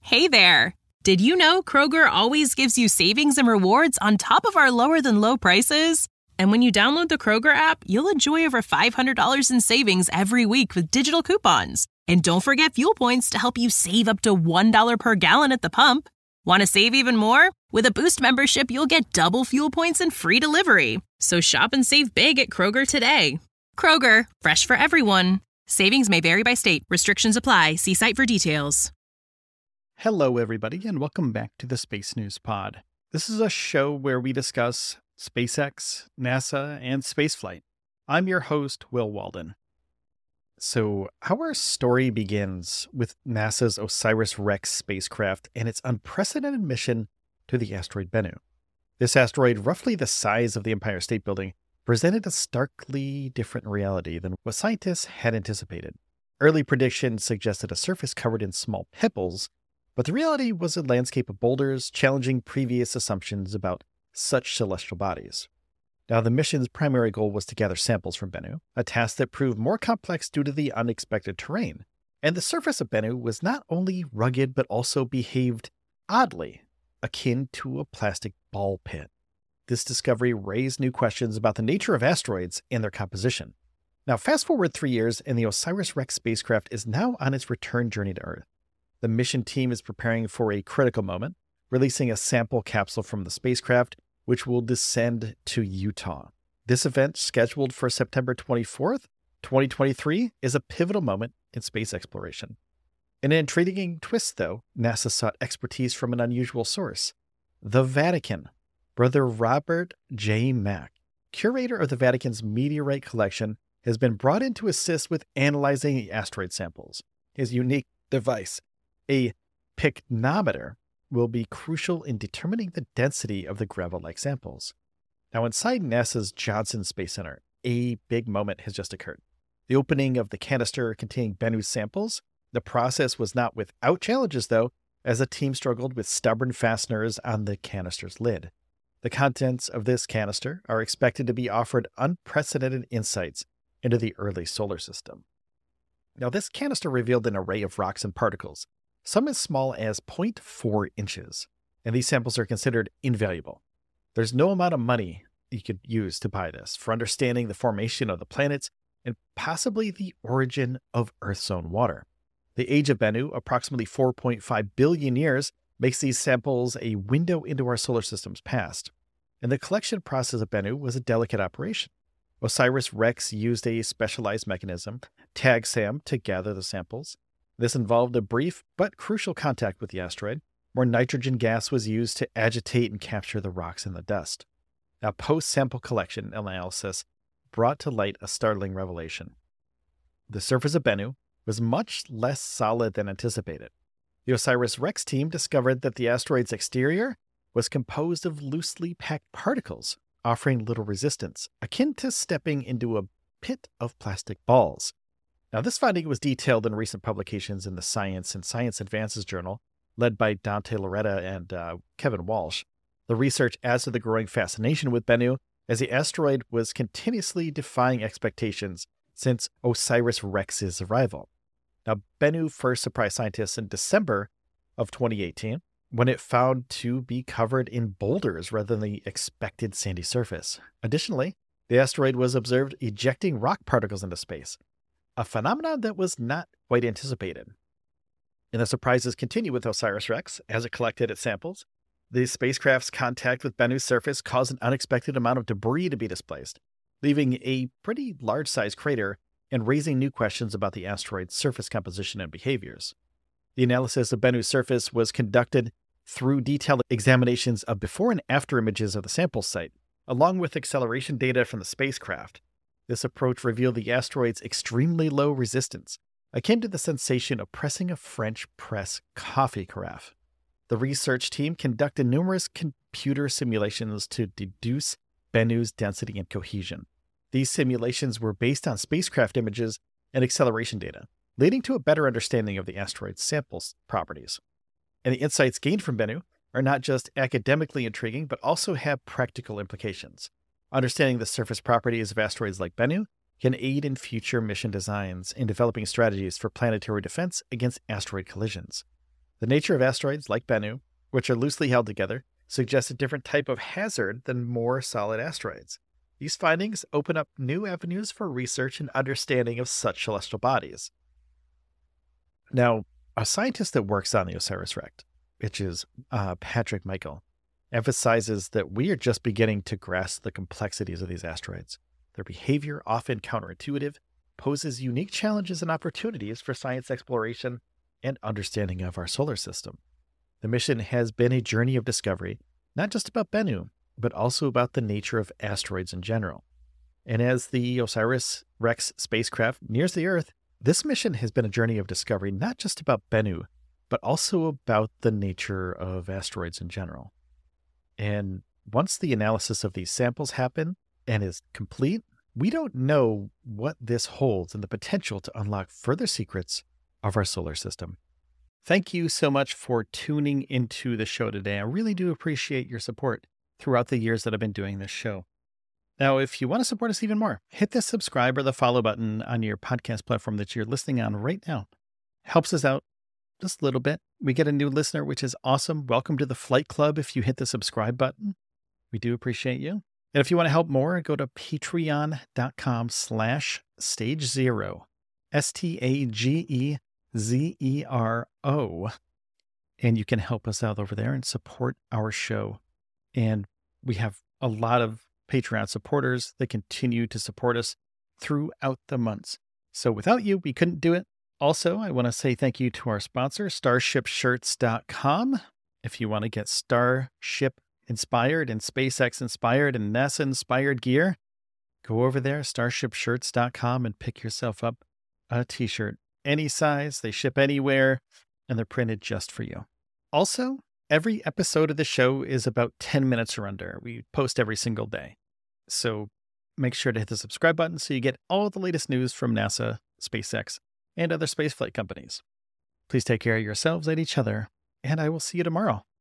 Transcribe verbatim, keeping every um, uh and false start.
Hey there! Did you know Kroger always gives you savings and rewards on top of our lower-than-low prices? And when you download the Kroger app, you'll enjoy over five hundred dollars in savings every week with digital coupons. And don't forget fuel points to help you save up to one dollar per gallon at the pump. Want to save even more? With a Boost membership, you'll get double fuel points and free delivery. So shop and save big at Kroger today. Kroger, fresh for everyone. Savings may vary by state. Restrictions apply. See site for details. Hello, everybody, and welcome back to the Space News Pod. This is a show where we discuss SpaceX, NASA, and spaceflight. I'm your host, Will Walden. So, our story begins with NASA's OSIRIS-REx spacecraft and its unprecedented mission to the asteroid Bennu. This asteroid, roughly the size of the Empire State Building, presented a starkly different reality than what scientists had anticipated. Early predictions suggested a surface covered in small pebbles, but the reality was a landscape of boulders, challenging previous assumptions about such celestial bodies. Now, the mission's primary goal was to gather samples from Bennu, a task that proved more complex due to the unexpected terrain. And the surface of Bennu was not only rugged, but also behaved oddly, akin to a plastic ball pit. This discovery raised new questions about the nature of asteroids and their composition. Now, fast forward three years, and the OSIRIS-REx spacecraft is now on its return journey to Earth. The mission team is preparing for a critical moment, releasing a sample capsule from the spacecraft, which will descend to Utah. This event, scheduled for September twenty-fourth, twenty twenty-three, is a pivotal moment in space exploration. In an intriguing twist, though, NASA sought expertise from an unusual source: the Vatican. Brother Robert J. Mack, curator of the Vatican's meteorite collection, has been brought in to assist with analyzing the asteroid samples. His unique device, a pycnometer, will be crucial in determining the density of the gravel-like samples. Now, inside NASA's Johnson Space Center, a big moment has just occurred. The opening of the canister containing Bennu's samples. The process was not without challenges, though, as the team struggled with stubborn fasteners on the canister's lid. The contents of this canister are expected to be offered unprecedented insights into the early solar system. Now, this canister revealed an array of rocks and particles, some as small as zero point four inches, and these samples are considered invaluable. There's no amount of money you could use to buy this for understanding the formation of the planets and possibly the origin of Earth's own water. The age of Bennu, approximately four point five billion years, makes these samples a window into our solar system's past. And the collection process of Bennu was a delicate operation. OSIRIS-REx used a specialized mechanism, TAGSAM, to gather the samples. This involved a brief but crucial contact with the asteroid, where nitrogen gas was used to agitate and capture the rocks and the dust. Now, post-sample collection analysis brought to light a startling revelation. The surface of Bennu was much less solid than anticipated. The OSIRIS-REx team discovered that the asteroid's exterior was composed of loosely packed particles, offering little resistance, akin to stepping into a pit of plastic balls. Now, this finding was detailed in recent publications in the Science and Science Advances journal, led by Dante Lauretta and uh, Kevin Walsh. The research adds to the growing fascination with Bennu, as the asteroid was continuously defying expectations since OSIRIS-REx's arrival. Now, Bennu first surprised scientists in December of twenty eighteen, when it found to be covered in boulders rather than the expected sandy surface. Additionally, the asteroid was observed ejecting rock particles into space, a phenomenon that was not quite anticipated. And the surprises continue with OSIRIS-REx as it collected its samples. The spacecraft's contact with Bennu's surface caused an unexpected amount of debris to be displaced, leaving a pretty large-sized crater and raising new questions about the asteroid's surface composition and behaviors. The analysis of Bennu's surface was conducted through detailed examinations of before and after images of the sample site, along with acceleration data from the spacecraft. This approach revealed the asteroid's extremely low resistance, akin to the sensation of pressing a French press coffee carafe. The research team conducted numerous computer simulations to deduce Bennu's density and cohesion. These simulations were based on spacecraft images and acceleration data, leading to a better understanding of the asteroid's sample properties. And the insights gained from Bennu are not just academically intriguing, but also have practical implications. Understanding the surface properties of asteroids like Bennu can aid in future mission designs and developing strategies for planetary defense against asteroid collisions. The nature of asteroids like Bennu, which are loosely held together, suggests a different type of hazard than more solid asteroids. These findings open up new avenues for research and understanding of such celestial bodies. Now, a scientist that works on the OSIRIS-REx, which is uh, Patrick Michael, emphasizes that we are just beginning to grasp the complexities of these asteroids. Their behavior, often counterintuitive, poses unique challenges and opportunities for science exploration and understanding of our solar system. The mission has been a journey of discovery, not just about Bennu, but also about the nature of asteroids in general. And as the OSIRIS-REx spacecraft nears the Earth, this mission has been a journey of discovery not just about Bennu, but also about the nature of asteroids in general. And once the analysis of these samples happen and is complete, we don't know what this holds and the potential to unlock further secrets of our solar system. Thank you so much for tuning into the show today. I really do appreciate your support throughout the years that I've been doing this show. Now, if you want to support us even more, hit the subscribe or the follow button on your podcast platform that you're listening on right now. Helps us out just a little bit. We get a new listener, which is awesome. Welcome to the Flight Club if you hit the subscribe button. We do appreciate you. And if you want to help more, go to patreon.com slash stage zero, S T A G E Z E R O. And you can help us out over there and support our show. And we have a lot of Patreon supporters that continue to support us throughout the months. So without you, we couldn't do it. Also, I want to say thank you to our sponsor, starship shirts dot com. If you want to get Starship inspired and SpaceX inspired and NASA inspired gear, go over there, starship shirts dot com, and pick yourself up a t-shirt. Any size, they ship anywhere, and they're printed just for you. Also, every episode of the show is about ten minutes or under. We post every single day. So make sure to hit the subscribe button so you get all the latest news from NASA, SpaceX, and other spaceflight companies. Please take care of yourselves and each other, and I will see you tomorrow.